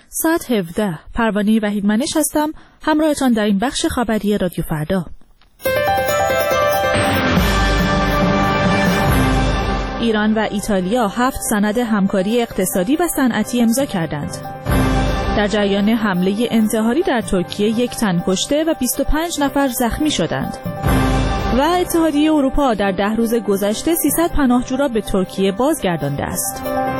ساعت 17. پروانه وحیدمنش هستم، همراهتان در این بخش خبری رادیو فردا. ایران و ایتالیا 7 سند همکاری اقتصادی و صنعتی امضا کردند. در جریان حمله انتحاری در ترکیه 1 تن کشته و 25 نفر زخمی شدند. و اتحادیه اروپا در 10 روز گذشته 300 پناهجو را به ترکیه بازگردانده است.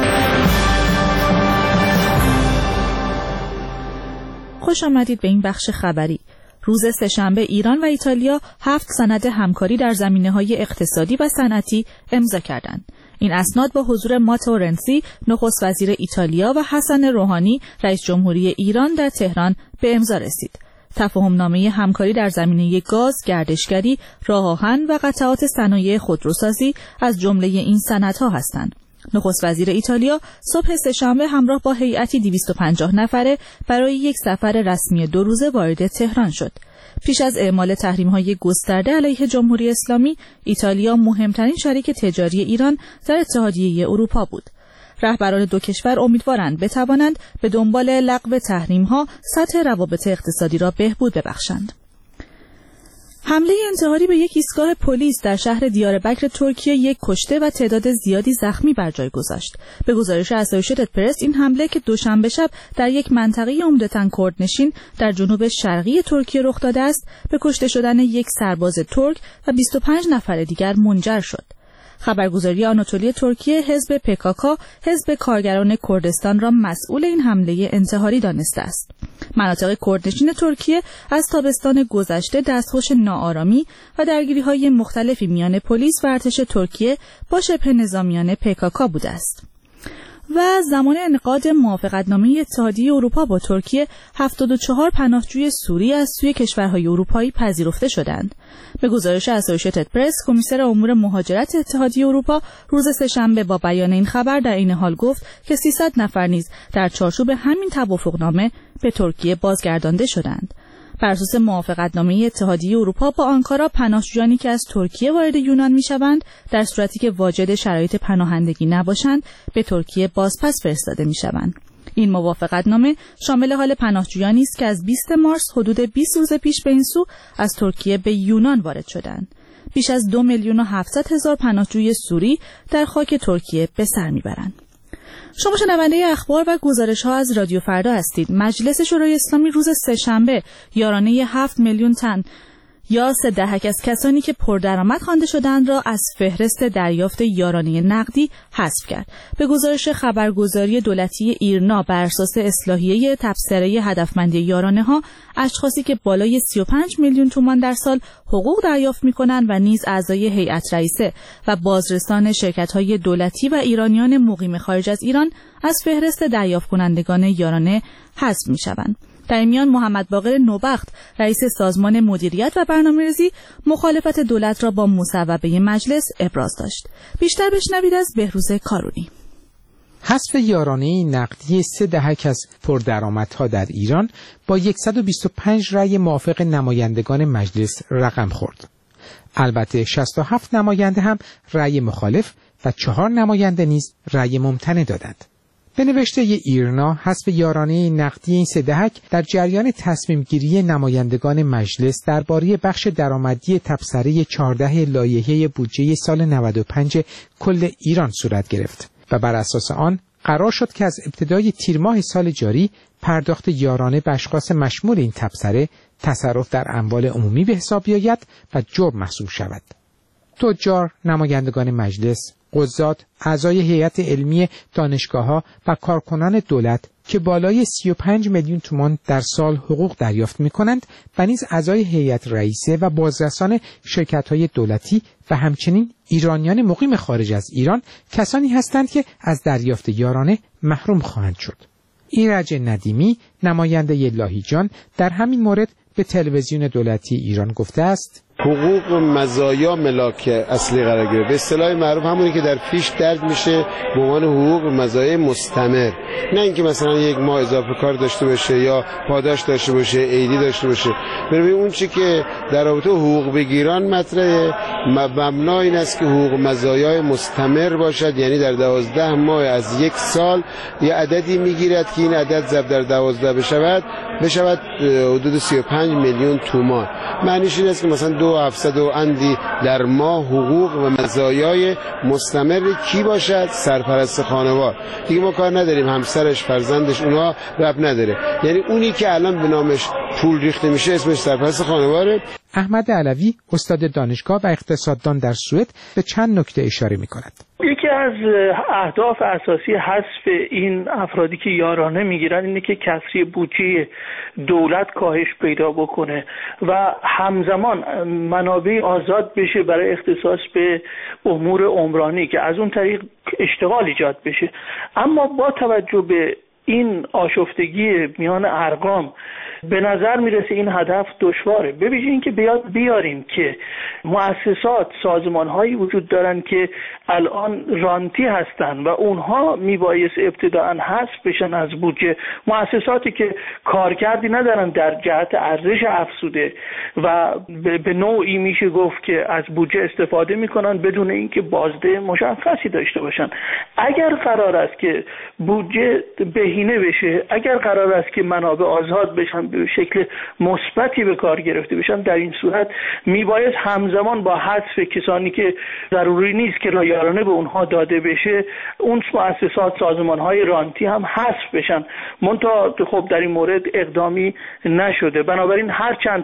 خوش آمدید به این بخش خبری. روز سه‌شنبه ایران و ایتالیا 7 سند همکاری در زمینه‌های اقتصادی و صنعتی امضا کردند. این اسناد با حضور ماتئو رنزی، نخست وزیر ایتالیا و حسن روحانی، رئیس جمهوری ایران در تهران به امضا رسید. تفاهم‌نامه همکاری در زمینه گاز، گردشگری، راه آهن و قطعات صنایع خودروسازی از جمله این سندها هستند. نخست وزیر ایتالیا صبح سه‌شنبه همراه با هیئتی 250 نفره برای یک سفر رسمی 2 روزه وارد تهران شد. پیش از اعمال تحریم‌های گسترده علیه جمهوری اسلامی، ایتالیا مهمترین شریک تجاری ایران در اتحادیه اروپا بود. رهبران دو کشور امیدوارند بتوانند به دنبال لغو تحریم‌ها سطح روابط اقتصادی را بهبود ببخشند. حمله انتحاری به یک ایستگاه پلیس در شهر دیاربکر ترکیه 1 کشته و تعداد زیادی زخمی بر جای گذاشت. به گزارش اسوسییتد پرس، این حمله که دوشنبه شب در یک منطقه عمدتاً کردنشین در جنوب شرقی ترکیه رخ داده است، به کشته شدن 1 سرباز ترک و 25 نفر دیگر منجر شد. خبرگزاری آناتولی ترکیه حزب PKK، حزب کارگران کردستان را مسئول این حمله انتحاری دانسته است. مناطق کردنشین ترکیه از تابستان گذشته دستخوش ناآرامی و درگیری‌های مختلفی میان پلیس و ارتش ترکیه با شبه نظامیان PKK بوده است. و زمان انعقاد موافقتنامه اتحادیه اروپا با ترکیه 74 پناهجوی سوری از سوی کشورهای اروپایی پذیرفته شدند. به گزارش اسوسییتد پرس، کمیسر امور مهاجرت اتحادیه اروپا روز سه‌شنبه با بیان این خبر در این حال گفت که 300 نفر نیز در چارچوب همین توافقنامه به ترکیه بازگردانده شدند. بر اساس موافقتنامه اتحادیه اروپا با آنکارا، پناهجویانی که از ترکیه وارد یونان میشوند در صورتی که واجد شرایط پناهندگی نباشند به ترکیه بازپس فرستاده میشوند. این موافقتنامه شامل حال پناهجویانی است که از 20 مارس حدود 20 روز پیش به این سو از ترکیه به یونان وارد شدند. بیش از 2,700,000 پناهجوی سوری در خاک ترکیه به سر میبرند. شما شنونده اخبار و گزارش‌ها از رادیو فردا هستید. مجلس شورای اسلامی روز سه‌شنبه یارانه 7 میلیون تن یا 3 دهک از کسانی که پردرآمد خوانده شدند را از فهرست دریافت یارانه نقدی حذف کرد. به گزارش خبرگزاری دولتی ایرنا، بر اساس اصلاحیه تبصره هدفمندی یارانه‌ها، اشخاصی که بالای 35 میلیون تومان در سال حقوق دریافت می‌کنند و نیز اعضای هیئت رئیسه و بازرسان شرکت‌های دولتی و ایرانیان مقیم خارج از ایران از فهرست دریافت کنندگان یارانه حذف می‌شوند. در این میان محمد باقر نوبخت، رئیس سازمان مدیریت و برنامه‌ریزی، مخالفت دولت را با مصوبه مجلس ابراز داشت. بیشتر بشنوید از بهروز کارونی. حذف یارانه نقدی 3 دهک از پردرآمدها در ایران با 125 رأی موافق نمایندگان مجلس رقم خورد. البته 67 نماینده هم رأی مخالف و 4 نماینده نیز رأی ممتنع دادند. به نوشته ایرنا، حذف یارانه نقدی این 3 دهک در جریان تصمیم گیری نمایندگان مجلس درباره بخش درآمدی تبصره 14 لایحه بودجه سال 95 کل ایران صورت گرفت و بر اساس آن قرار شد که از ابتدای تیر ماه سال جاری پرداخت یارانه به اشخاص مشمول این تبصره تصرف در اموال عمومی به حساب بیاید و جرم محسوب شود. تجار، نمایندگان مجلس، قضات، اعضای هیئت علمی دانشگاه‌ها و کارکنان دولت که بالای 35 میلیون تومان در سال حقوق دریافت می‌کنند و نیز اعضای هیئت رئیسه و بازرسان شرکت‌های دولتی و همچنین ایرانیان مقیم خارج از ایران کسانی هستند که از دریافت یارانه محروم خواهند شد. ایرج ندیمی، نماینده لاهیجان، در همین مورد به تلویزیون دولتی ایران گفته است: حقوق و مزایا ملاک اصلی قرار گرفت. به اصطلاح معروف همونی که در فیش درج میشه به عنوان حقوق و مزایای مستمر، نه اینکه مثلا یک ماه اضافه کار داشته باشه یا پاداش داشته باشه، عیدی داشته باشه. ببین اون چی که در رابطه حقوق بگیران مطرحه، مبنا این است که حقوق و مزایای مستمر باشد، یعنی در 12 ماه از یک سال یه عددی میگیرد که این عدد ضرب در 12 بشود حدود 35 میلیون تومان. معنیش این است که مثلا 2700 و اندی در ماه حقوق و مزایای مستمر کی باشد؟ سرپرست خانوار. دیگه ما کار نداریم همسرش، فرزندش، اونها رب نداره. یعنی اونی که الان به نامش پول ریخته میشه اسمش سرپرست خانواره. احمد علوی استاد دانشگاه و اقتصاددان در سوئد به چند نکته اشاره می‌کند. یکی از اهداف اساسی حذف این افرادی که یارانه میگیرن اینه که کسری بودجه دولت کاهش پیدا بکنه و همزمان منابع آزاد بشه برای اختصاص به امور عمرانی که از اون طریق اشتغال ایجاد بشه. اما با توجه به این آشفتگی میان ارقام به نظر میرسه این هدف دشواره. ببینید این که بیاریم که مؤسسات، سازمان‌هایی وجود دارن که الان رانتی هستن و اونها میبایست ابتداءً حذف بشن از بودجه. مؤسساتی که کارکردی ندارن در جهت ارزش افزوده و به نوعی میشه گفت که از بودجه استفاده میکنن بدون اینکه بازده مشخصی داشته باشن. اگر قرار است که بودجه بهینه بشه، اگر قرار است که منابع آزاد بشن، به شکل مثبتی به کار گرفته بشن، در این صورت میبایست همزمان با حذف کسانی که ضروری نیست که یارانه به اونها داده بشه، اون مؤسسات، سازمان‌های رانتی هم حذف بشن. منتها خب در این مورد اقدامی نشده. بنابراین هرچند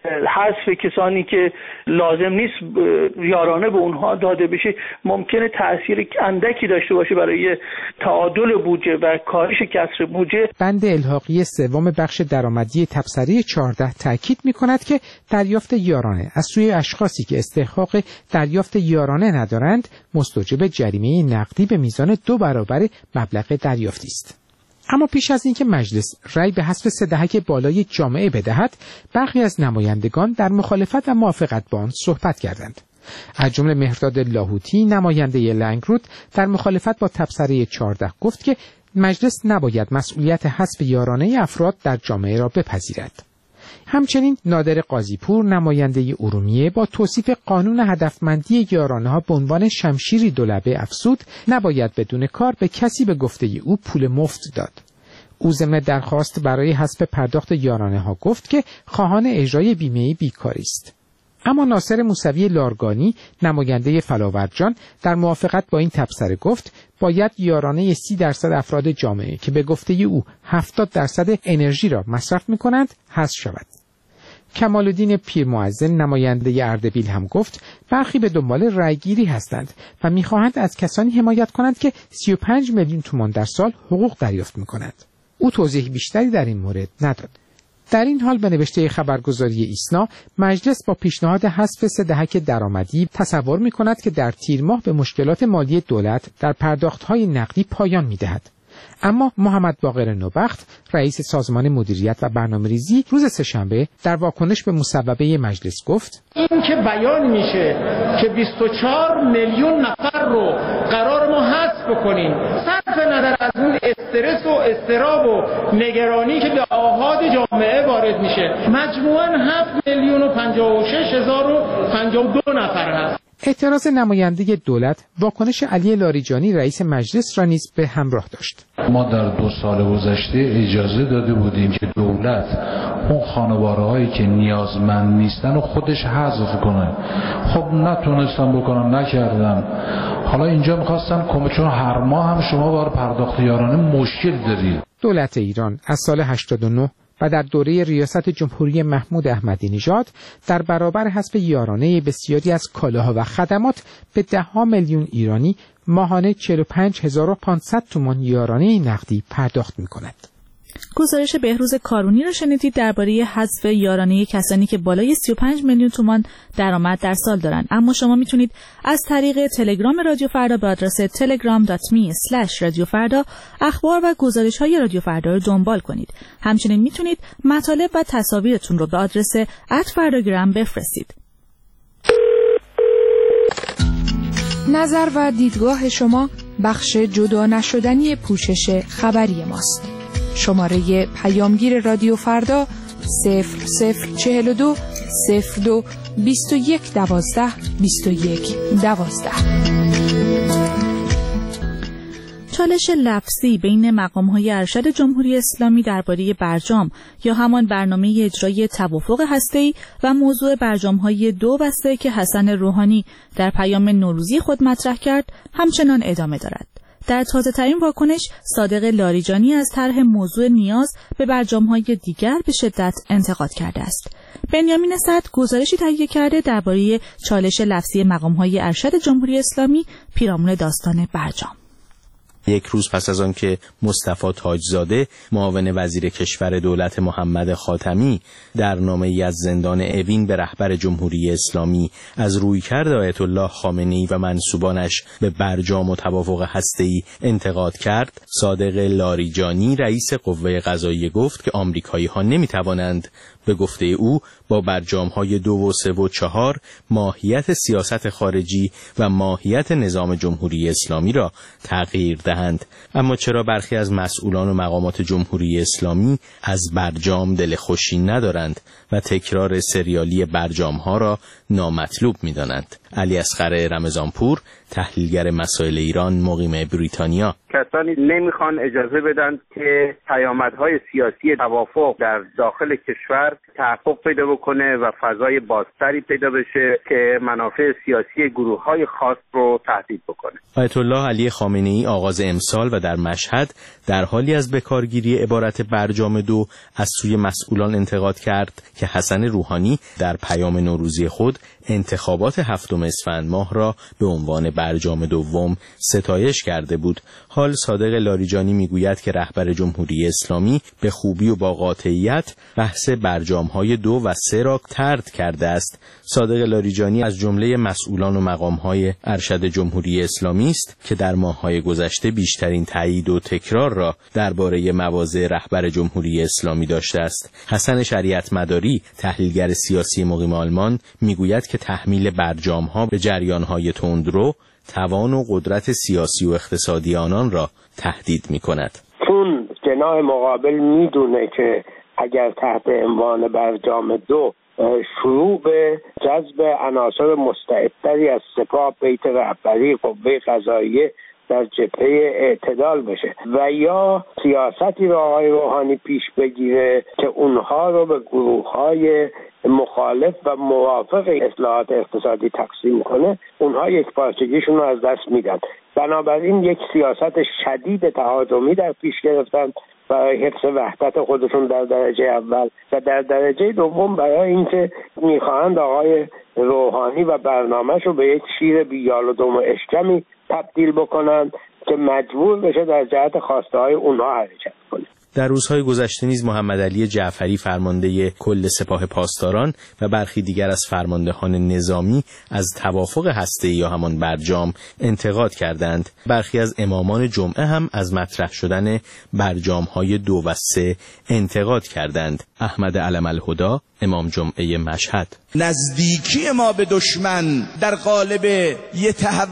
حذف کسانی که لازم نیست یارانه به اونها داده بشه ممکنه تأثیر اندکی داشته باشه برای تعادل بودجه و کاهش کسر بودجه. بند الحاقی سوم بخش درآمدی تبصره 14 تاکید می‌کند که دریافت یارانه از سوی اشخاصی که استحقاق دریافت یارانه ندارند مستوجب جریمه نقدی به میزان 2 برابر مبلغ دریافتی است. اما پیش از اینکه مجلس رأی به حذف 3 دهک بالای جامعه بدهد، برخی از نمایندگان در مخالفت و موافقت با آن صحبت کردند. از جمله مهرداد لاهوتی، نماینده لنگرود، در مخالفت با تبصره 14 گفت که مجلس نباید مسئولیت حذف یارانه افراد در جامعه را بپذیرد. همچنین نادر قاضی‌پور، نماینده ارومیه، با توصیف قانون هدفمندی یارانه ها به عنوان شمشیری دولبه افزود، نباید بدون کار به کسی به گفته او پول مفت داد. او ضمن درخواست برای حذف پرداخت یارانه ها گفت که خواهان اجرای بیمه بیکاری است. اما ناصر موسوی لارگانی، نماینده فلاورجان، در موافقت با این تبصره گفت باید یارانه 30% افراد جامعه که به گفته او 70% انرژی را مصرف می‌کنند حذف شود. کمال‌الدین پیرمعظم، نماینده اردبیل، هم گفت برخی به دنبال رأیگیری هستند و می‌خواهند از کسانی حمایت کنند که 35 میلیون تومان در سال حقوق دریافت می‌کنند. او توضیح بیشتری در این مورد نداد. در این حال به نوشته خبرگزاری ایسنا، مجلس با پیشنهاد حذف 3 دهک درآمدی تصور می‌کند که در تیر ماه به مشکلات مالی دولت در پرداخت‌های نقدی پایان می‌دهد. اما محمد باقر نوبخت، رئیس سازمان مدیریت و برنامه‌ریزی، روز سه‌شنبه در واکنش به مصوبه مجلس گفت: این که بیان میشه که 24 میلیون نفر رو قرار ما حذف بکنیم، صرف نظر از اون استرس و اضطراب و نگرانی که به آحاد جامعه وارد میشه، مجموعاً 7 میلیون و 56,052 نفر هست. اعتراض نماینده دولت واکنش علی لاریجانی، رئیس مجلس، را نیز به همراه داشت. ما در 2 سال گذشته اجازه داده بودیم که دولت اون خانوارهایی که نیازمند نیستن رو خودش حذف کنه. خب نتونستن بکنن، نکردن. حالا اینجا می‌خواستن چون هر ماه هم شما بار پرداخت یارانه مشکل دارید. دولت ایران از سال 89 و در دوره ریاست جمهوری محمود احمدی نژاد در برابر حذف یارانه بسیاری از کالاها و خدمات به 10 میلیون ایرانی ماهانه 45500 تومان یارانه نقدی پرداخت می‌کند. گزارش بهروز کارونی را شنیدید درباره حذف یارانه کسانی که بالای 35 میلیون تومان درآمد در سال دارند. اما شما میتونید از طریق تلگرام رادیو فردا به آدرس telegram.me/رادیو اخبار و گزارش‌های رادیو فردا را دنبال کنید. همچنین میتونید مطالب و تصاویرتون رو به آدرس @فرداگرام بفرستید. نظر و دیدگاه شما بخش جدا نشدنی پوشش خبری ماست. شماره پیامگیر رادیو فردا 0042 02 21 12 21 12. چالش لفظی بین مقام‌های ارشد جمهوری اسلامی درباره برجام یا همان برنامه اجرایی توافق هسته‌ای و موضوع برجام‌های 2 و 3 که حسن روحانی در پیام نوروزی خود مطرح کرد همچنان ادامه دارد. در تازه‌ترین واکنش صادق لاریجانی از طرح موضوع نیاز به برجام‌های دیگر به شدت انتقاد کرده است. بنیامین صدر گزارشی تهیه کرده درباره چالش لفظی مقام‌های ارشد جمهوری اسلامی پیرامون داستان برجام. یک روز پس از آن که مصطفی تاجزاده معاون وزیر کشور دولت محمد خاتمی در نامه‌ای از زندان اوین به رهبر جمهوری اسلامی از رویکرد آیت الله خامنه‌ای و منسوبانش به برجام و توافق هسته‌ای انتقاد کرد، صادق لاریجانی رئیس قوه قضاییه گفت که آمریکایی‌ها نمی‌توانند به گفته او با برجام‌های 2 و 3 و 4 ماهیت سیاست خارجی و ماهیت نظام جمهوری اسلامی را تغییر دهند. اما چرا برخی از مسئولان و مقامات جمهوری اسلامی از برجام دلخوشی ندارند و تکرار سریالی برجام‌ها را نامطلوب می‌دانند؟ علی اصغر رمضانپور، تحلیلگر مسائل ایران، مقیم بریتانیا. کسانی نمیخوان اجازه بدن که پیامدهای سیاسی توافق در داخل کشور تحقق پیدا بکنه و فضای بازتری پیدا بشه که منافع سیاسی گروه‌های خاص رو تهدید بکنه. آیت الله علی خامنه‌ای آغاز امسال و در مشهد در حالی از بکارگیری عبارت برجام 2 از سوی مسئولان انتقاد کرد که حسن روحانی در پیام نوروزی خود انتخابات 7 اسفند ماه را به عنوان برجام دوم ستایش کرده بود. حال صادق لاریجانی میگوید که رهبر جمهوری اسلامی به خوبی و با قاطعیت بحث برجام‌های 2 و 3 را طرد کرده است. صادق لاریجانی از جمله مسئولان و مقام‌های ارشد جمهوری اسلامی است که در ماه‌های گذشته بیشترین تایید و تکرار را درباره مواضع رهبر جمهوری اسلامی داشته است. حسن شریعت مداری، تحلیلگر سیاسی مقیم آلمان، میگوید که تحمیل برجام‌ها به جریان‌های تندرو توان و قدرت سیاسی و اقتصادی آنان را تهدید می‌کند. چون جناح مقابل میدونه که اگر تحت عنوان برجام 2 شروع به جذب عناصر مستعدتری از سپاه بیت رهبری قوه قضاییه در جبهه اعتدال بشه و یا سیاستی را آقای روحانی پیش بگیره که اونها رو به گروه‌های مخالف و موافق اصلاحات اقتصادی تقسیم کنه، اونها یک پارچگیشون رو از دست میدن. بنابراین یک سیاست شدید تهاجمی در پیش گرفتن برای حفظ وحدت خودشون در درجه اول و در درجه دوم برای اینکه میخواهند آقای روحانی و برنامه‌ش رو به یک شیر بیال و دم و اشکمی تبدیل بکنند که مجبور بشه در جهت خواسته های اونها حرکت کنه. در روزهای گذشته نیز محمد علی جعفری فرمانده کل سپاه پاسداران و برخی دیگر از فرماندهان نظامی از توافق هسته‌ای یا همان برجام انتقاد کردند. برخی از امامان جمعه هم از مطرح شدن برجام‌های 2 و 3 انتقاد کردند. احمد علم الهدی، امام جمعه مشهد: نزدیکی ما به دشمن در قالب یه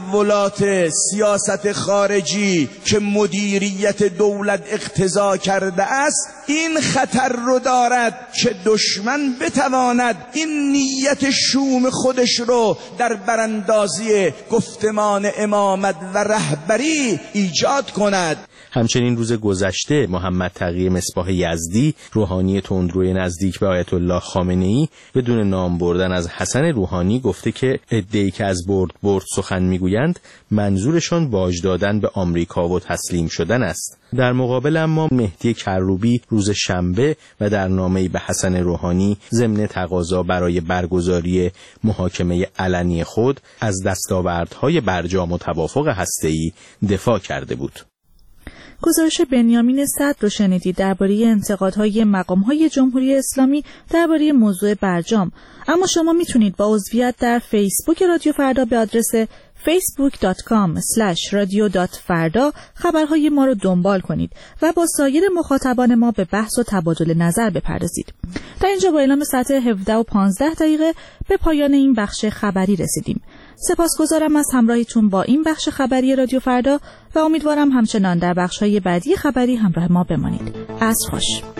تحولات سیاست خارجی که مدیریت دولت اقتضا کرده است، این خطر رو دارد که دشمن بتواند این نیت شوم خودش رو در براندازی گفتمان امامت و رهبری ایجاد کند. همچنین روز گذشته محمد تقی مصباح یزدی، روحانی تندروی نزدیک به آیت الله خامنه‌ای، بدون نام بردن از حسن روحانی گفته که عده‌ای که از برد سخن میگویند منظورشان باج دادن به آمریکا و تسلیم شدن است. در مقابل اما مهدی کروبی روز شنبه و در نامه‌ای به حسن روحانی ضمن تقاضا برای برگزاری محاکمه علنی خود از دستاوردهای برجام و توافق هسته‌ای دفاع کرده بود. گزارش بنیامین صدر رو شنیدید درباره انتقادهای مقام‌های جمهوری اسلامی درباره موضوع برجام. اما شما میتونید با عضویت در فیسبوک رادیو فردا به آدرس facebook.com/radio.farda خبرهای ما رو دنبال کنید و با سایر مخاطبان ما به بحث و تبادل نظر بپردازید. در اینجا با اعلام ساعت 17:15 به پایان این بخش خبری رسیدیم. سپاسگزارم از همراهیتون با این بخش خبری رادیو فردا و امیدوارم همچنان در بخش‌های بعدی خبری همراه ما بمانید. عصر خوش.